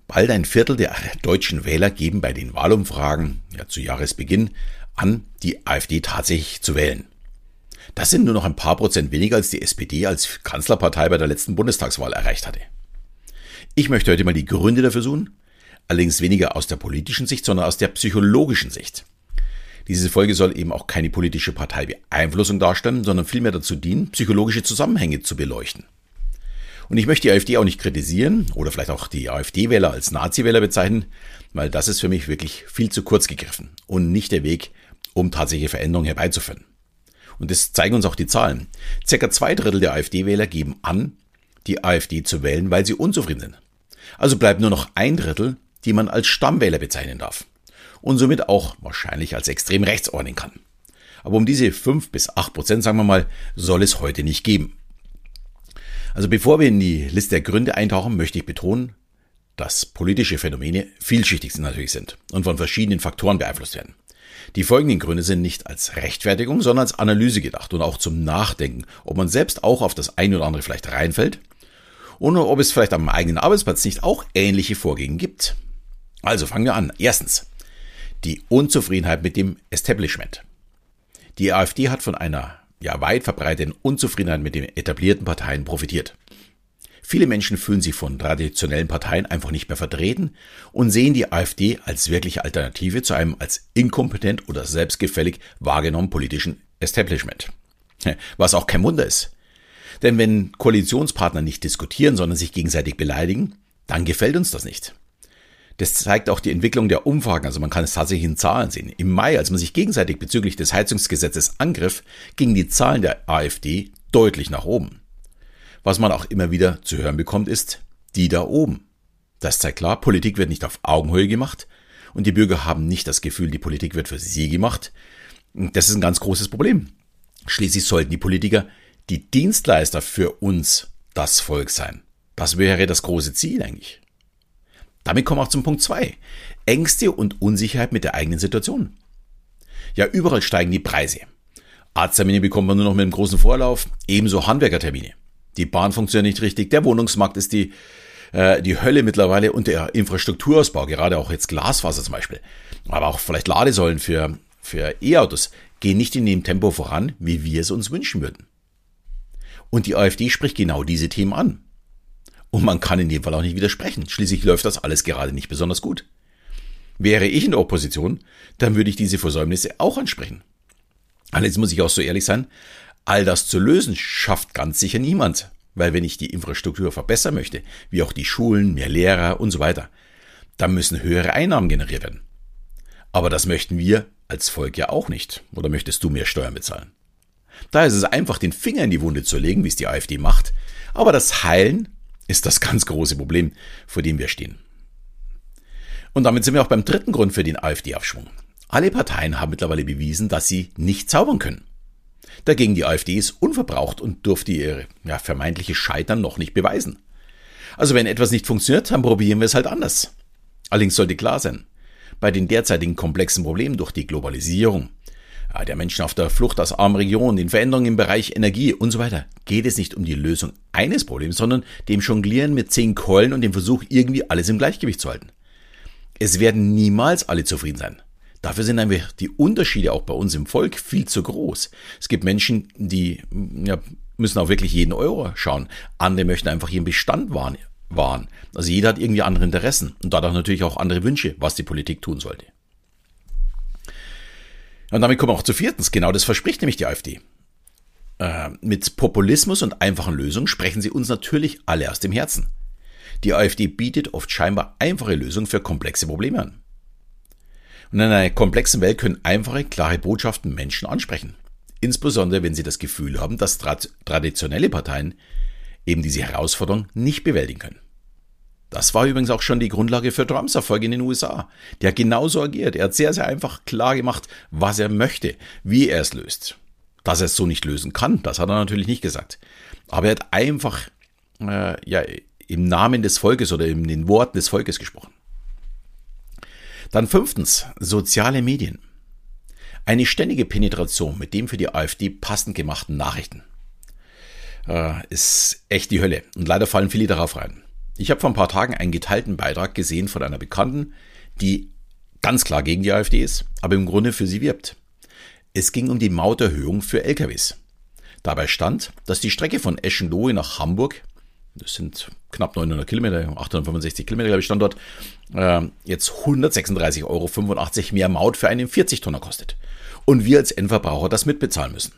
Bald ein Viertel der deutschen Wähler geben bei den Wahlumfragen zu Jahresbeginn an, die AfD tatsächlich zu wählen. Das sind nur noch ein paar Prozent weniger, als die SPD als Kanzlerpartei bei der letzten Bundestagswahl erreicht hatte. Ich möchte heute mal die Gründe dafür suchen, allerdings weniger aus der politischen Sicht, sondern aus der psychologischen Sicht. Diese Folge soll eben auch keine politische Parteibeeinflussung darstellen, sondern vielmehr dazu dienen, psychologische Zusammenhänge zu beleuchten. Und ich möchte die AfD auch nicht kritisieren oder vielleicht auch die AfD-Wähler als Nazi-Wähler bezeichnen, weil das ist für mich wirklich viel zu kurz gegriffen und nicht der Weg, um tatsächliche Veränderungen herbeizuführen. Und das zeigen uns auch die Zahlen. Circa 2/3 der AfD-Wähler geben an, die AfD zu wählen, weil sie unzufrieden sind. Also bleibt nur noch 1/3, die man als Stammwähler bezeichnen darf und somit auch wahrscheinlich als extrem rechts ordnen kann. Aber um diese 5-8%, sagen wir mal, soll es heute nicht geben. Also bevor wir in die Liste der Gründe eintauchen, möchte ich betonen, dass politische Phänomene vielschichtig natürlich sind und von verschiedenen Faktoren beeinflusst werden. Die folgenden Gründe sind nicht als Rechtfertigung, sondern als Analyse gedacht und auch zum Nachdenken, ob man selbst auch auf das eine oder andere vielleicht reinfällt und ob es vielleicht am eigenen Arbeitsplatz nicht auch ähnliche Vorgänge gibt. Also fangen wir an. Erstens, die Unzufriedenheit mit dem Establishment. Die AfD hat von einer weit verbreiteten Unzufriedenheit mit den etablierten Parteien profitiert. Viele Menschen fühlen sich von traditionellen Parteien einfach nicht mehr vertreten und sehen die AfD als wirkliche Alternative zu einem als inkompetent oder selbstgefällig wahrgenommenen politischen Establishment. Was auch kein Wunder ist. Denn wenn Koalitionspartner nicht diskutieren, sondern sich gegenseitig beleidigen, dann gefällt uns das nicht. Das zeigt auch die Entwicklung der Umfragen, also man kann es tatsächlich in Zahlen sehen. Im Mai, als man sich gegenseitig bezüglich des Heizungsgesetzes angriff, gingen die Zahlen der AfD deutlich nach oben. Was man auch immer wieder zu hören bekommt, ist die da oben. Das zeigt klar, Politik wird nicht auf Augenhöhe gemacht und die Bürger haben nicht das Gefühl, die Politik wird für sie gemacht. Das ist ein ganz großes Problem. Schließlich sollten die Politiker die Dienstleister für uns, das Volk, sein. Das wäre das große Ziel eigentlich. Damit kommen wir auch zum Punkt 2. Ängste und Unsicherheit mit der eigenen Situation. Ja, überall steigen die Preise. Arzttermine bekommt man nur noch mit einem großen Vorlauf, ebenso Handwerkertermine. Die Bahn funktioniert nicht richtig, der Wohnungsmarkt ist die Hölle mittlerweile und der Infrastrukturausbau, gerade auch jetzt Glasfaser zum Beispiel, aber auch vielleicht Ladesäulen für E-Autos, gehen nicht in dem Tempo voran, wie wir es uns wünschen würden. Und die AfD spricht genau diese Themen an. Und man kann in dem Fall auch nicht widersprechen. Schließlich läuft das alles gerade nicht besonders gut. Wäre ich in der Opposition, dann würde ich diese Versäumnisse auch ansprechen. Allerdings muss ich auch so ehrlich sein, all das zu lösen schafft ganz sicher niemand. Weil wenn ich die Infrastruktur verbessern möchte, wie auch die Schulen, mehr Lehrer und so weiter, dann müssen höhere Einnahmen generiert werden. Aber das möchten wir als Volk ja auch nicht. Oder möchtest du mehr Steuern bezahlen? Da ist es einfach, den Finger in die Wunde zu legen, wie es die AfD macht. Aber das Heilen ist das ganz große Problem, vor dem wir stehen. Und damit sind wir auch beim dritten Grund für den AfD-Aufschwung. Alle Parteien haben mittlerweile bewiesen, dass sie nicht zaubern können. Dagegen die AfD ist unverbraucht und durfte ihr vermeintliches Scheitern noch nicht beweisen. Also wenn etwas nicht funktioniert, dann probieren wir es halt anders. Allerdings sollte klar sein, bei den derzeitigen komplexen Problemen durch die Globalisierung, der Menschen auf der Flucht aus armen Regionen, den Veränderungen im Bereich Energie und so weiter, geht es nicht um die Lösung eines Problems, sondern dem Jonglieren mit 10 Keulen und dem Versuch, irgendwie alles im Gleichgewicht zu halten. Es werden niemals alle zufrieden sein. Dafür sind einfach die Unterschiede auch bei uns im Volk viel zu groß. Es gibt Menschen, die müssen auch wirklich jeden Euro schauen. Andere möchten einfach ihren Bestand wahren. Also jeder hat irgendwie andere Interessen und dadurch natürlich auch andere Wünsche, was die Politik tun sollte. Und damit kommen wir auch zu viertens. Genau das verspricht nämlich die AfD. Mit Populismus und einfachen Lösungen sprechen sie uns natürlich alle aus dem Herzen. Die AfD bietet oft scheinbar einfache Lösungen für komplexe Probleme an. Und in einer komplexen Welt können einfache, klare Botschaften Menschen ansprechen. Insbesondere, wenn sie das Gefühl haben, dass traditionelle Parteien eben diese Herausforderung nicht bewältigen können. Das war übrigens auch schon die Grundlage für Trumps Erfolg in den USA. Der hat genauso agiert. Er hat sehr, sehr einfach klar gemacht, was er möchte, wie er es löst. Dass er es so nicht lösen kann, das hat er natürlich nicht gesagt. Aber er hat einfach im Namen des Volkes oder in den Worten des Volkes gesprochen. Dann 5. Soziale Medien. Eine ständige Penetration mit dem für die AfD passend gemachten Nachrichten ist echt die Hölle. Und leider fallen viele darauf rein. Ich habe vor ein paar Tagen einen geteilten Beitrag gesehen von einer Bekannten, die ganz klar gegen die AfD ist, aber im Grunde für sie wirbt. Es ging um die Mauterhöhung für LKWs. Dabei stand, dass die Strecke von Eschenlohe nach Hamburg, das sind knapp 900 Kilometer, 865 Kilometer, glaube ich, Standort, jetzt 136,85 € mehr Maut für einen 40-Tonner kostet. Und wir als Endverbraucher das mitbezahlen müssen.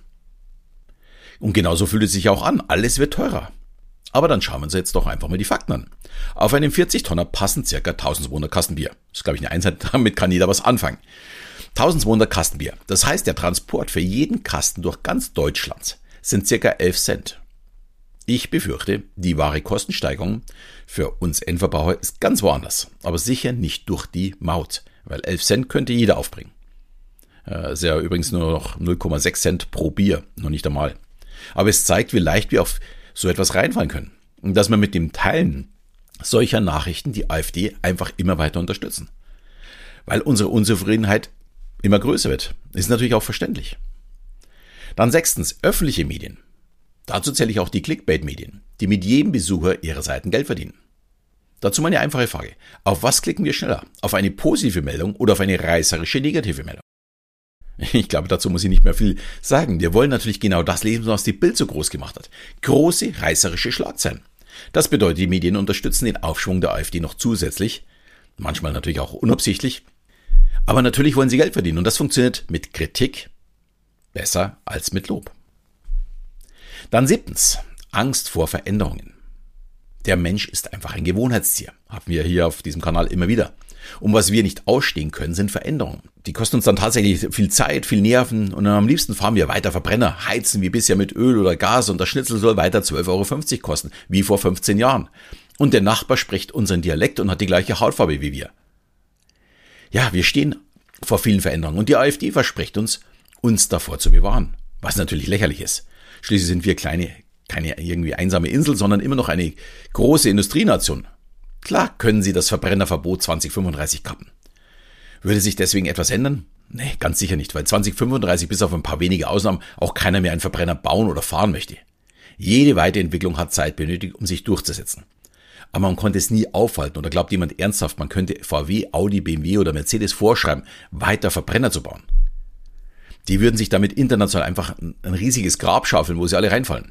Und genauso fühlt es sich auch an. Alles wird teurer. Aber dann schauen wir uns jetzt doch einfach mal die Fakten an. Auf einen 40-Tonner passen ca. 1200 Kasten Bier. Das ist, glaube ich, eine Einheit, damit kann jeder was anfangen. 1200 Kasten Bier. Das heißt, der Transport für jeden Kasten durch ganz Deutschland sind ca. 11 Cent. Ich befürchte, die wahre Kostensteigerung für uns Endverbraucher ist ganz woanders. Aber sicher nicht durch die Maut. Weil 11 Cent könnte jeder aufbringen. Ist ja übrigens nur noch 0,6 Cent pro Bier. Noch nicht einmal. Aber es zeigt, wie leicht wir auf so etwas reinfallen können. Und dass wir mit dem Teilen solcher Nachrichten die AfD einfach immer weiter unterstützen. Weil unsere Unzufriedenheit immer größer wird. Ist natürlich auch verständlich. Dann 6. öffentliche Medien. Dazu zähle ich auch die Clickbait-Medien, die mit jedem Besucher ihrer Seiten Geld verdienen. Dazu meine einfache Frage. Auf was klicken wir schneller? Auf eine positive Meldung oder auf eine reißerische negative Meldung? Ich glaube, dazu muss ich nicht mehr viel sagen. Wir wollen natürlich genau das lesen, was die Bild so groß gemacht hat. Große, reißerische Schlagzeilen. Das bedeutet, die Medien unterstützen den Aufschwung der AfD noch zusätzlich. Manchmal natürlich auch unabsichtlich. Aber natürlich wollen sie Geld verdienen. Und das funktioniert mit Kritik besser als mit Lob. Dann 7. Angst vor Veränderungen. Der Mensch ist einfach ein Gewohnheitstier. Haben wir hier auf diesem Kanal immer wieder. Und was wir nicht ausstehen können, sind Veränderungen. Die kosten uns dann tatsächlich viel Zeit, viel Nerven und am liebsten fahren wir weiter Verbrenner, heizen wie bisher mit Öl oder Gas und das Schnitzel soll weiter 12,50 € kosten, wie vor 15 Jahren. Und der Nachbar spricht unseren Dialekt und hat die gleiche Hautfarbe wie wir. Ja, wir stehen vor vielen Veränderungen und die AfD verspricht uns davor zu bewahren. Was natürlich lächerlich ist. Schließlich sind wir keine irgendwie einsame Insel, sondern immer noch eine große Industrienation. Klar können sie das Verbrennerverbot 2035 kappen. Würde sich deswegen etwas ändern? Nee, ganz sicher nicht, weil 2035 bis auf ein paar wenige Ausnahmen auch keiner mehr einen Verbrenner bauen oder fahren möchte. Jede Weiterentwicklung hat Zeit benötigt, um sich durchzusetzen. Aber man konnte es nie aufhalten oder glaubt jemand ernsthaft, man könnte VW, Audi, BMW oder Mercedes vorschreiben, weiter Verbrenner zu bauen. Die würden sich damit international einfach ein riesiges Grab schaufeln, wo sie alle reinfallen.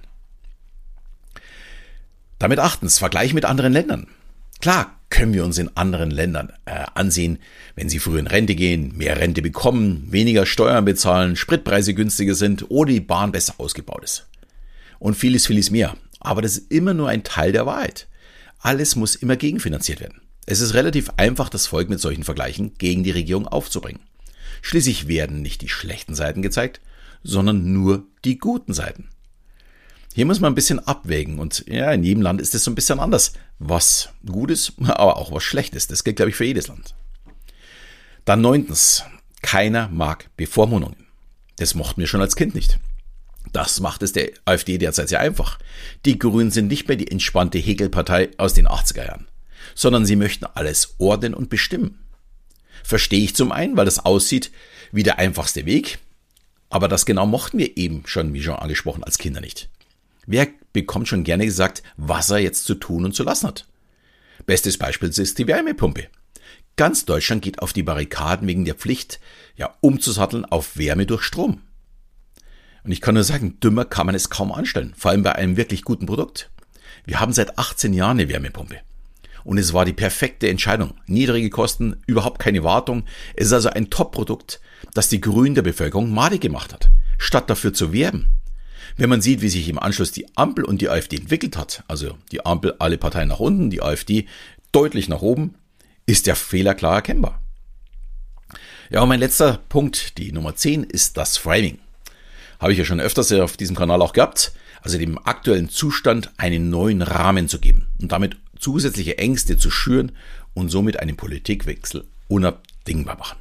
Damit 8. Vergleich mit anderen Ländern. Klar können wir uns in anderen Ländern ansehen, wenn sie früh in Rente gehen, mehr Rente bekommen, weniger Steuern bezahlen, Spritpreise günstiger sind oder die Bahn besser ausgebaut ist. Und vieles, vieles mehr. Aber das ist immer nur ein Teil der Wahrheit. Alles muss immer gegenfinanziert werden. Es ist relativ einfach, das Volk mit solchen Vergleichen gegen die Regierung aufzubringen. Schließlich werden nicht die schlechten Seiten gezeigt, sondern nur die guten Seiten. Hier muss man ein bisschen abwägen und ja, in jedem Land ist es so ein bisschen anders. Was gut ist, aber auch was schlecht ist. Das gilt, glaube ich, für jedes Land. Dann 9. Keiner mag Bevormundungen. Das mochten wir schon als Kind nicht. Das macht es der AfD derzeit sehr einfach. Die Grünen sind nicht mehr die entspannte Häkelpartei aus den 80er Jahren, sondern sie möchten alles ordnen und bestimmen. Verstehe ich zum einen, weil das aussieht wie der einfachste Weg, aber das genau mochten wir eben schon, wie schon angesprochen, als Kinder nicht. Wer bekommt schon gerne gesagt, was er jetzt zu tun und zu lassen hat? Bestes Beispiel ist die Wärmepumpe. Ganz Deutschland geht auf die Barrikaden wegen der Pflicht, umzusatteln auf Wärme durch Strom. Und ich kann nur sagen, dümmer kann man es kaum anstellen, vor allem bei einem wirklich guten Produkt. Wir haben seit 18 Jahren eine Wärmepumpe. Und es war die perfekte Entscheidung. Niedrige Kosten, überhaupt keine Wartung. Es ist also ein Top-Produkt, das die Grünen der Bevölkerung madig gemacht hat, statt dafür zu werben. Wenn man sieht, wie sich im Anschluss die Ampel und die AfD entwickelt hat, also die Ampel alle Parteien nach unten, die AfD deutlich nach oben, ist der Fehler klar erkennbar. Ja, und mein letzter Punkt, die Nummer 10, ist das Framing. Habe ich ja schon öfters auf diesem Kanal auch gehabt, also dem aktuellen Zustand einen neuen Rahmen zu geben und damit zusätzliche Ängste zu schüren und somit einen Politikwechsel unabdingbar machen.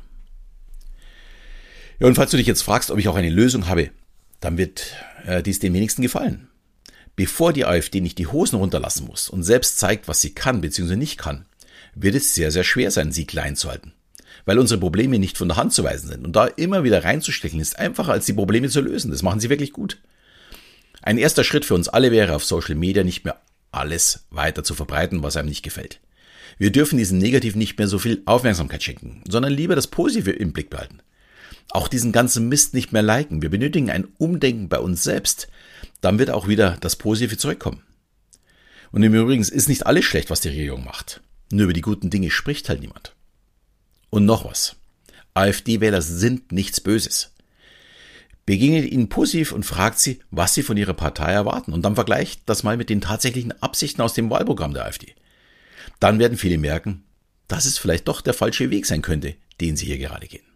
Ja, und falls du dich jetzt fragst, ob ich auch eine Lösung habe, dann wird dies den wenigsten gefallen. Bevor die AfD nicht die Hosen runterlassen muss und selbst zeigt, was sie kann bzw. nicht kann, wird es sehr, sehr schwer sein, sie klein zu halten. Weil unsere Probleme nicht von der Hand zu weisen sind. Und da immer wieder reinzustechen, ist einfacher, als die Probleme zu lösen. Das machen sie wirklich gut. Ein erster Schritt für uns alle wäre, auf Social Media nicht mehr alles weiter zu verbreiten, was einem nicht gefällt. Wir dürfen diesen Negativen nicht mehr so viel Aufmerksamkeit schenken, sondern lieber das Positive im Blick behalten. Auch diesen ganzen Mist nicht mehr liken. Wir benötigen ein Umdenken bei uns selbst. Dann wird auch wieder das Positive zurückkommen. Und im Übrigen ist nicht alles schlecht, was die Regierung macht. Nur über die guten Dinge spricht halt niemand. Und noch was. AfD-Wähler sind nichts Böses. Begegnet ihnen positiv und fragt sie, was sie von ihrer Partei erwarten. Und dann vergleicht das mal mit den tatsächlichen Absichten aus dem Wahlprogramm der AfD. Dann werden viele merken, dass es vielleicht doch der falsche Weg sein könnte, den sie hier gerade gehen.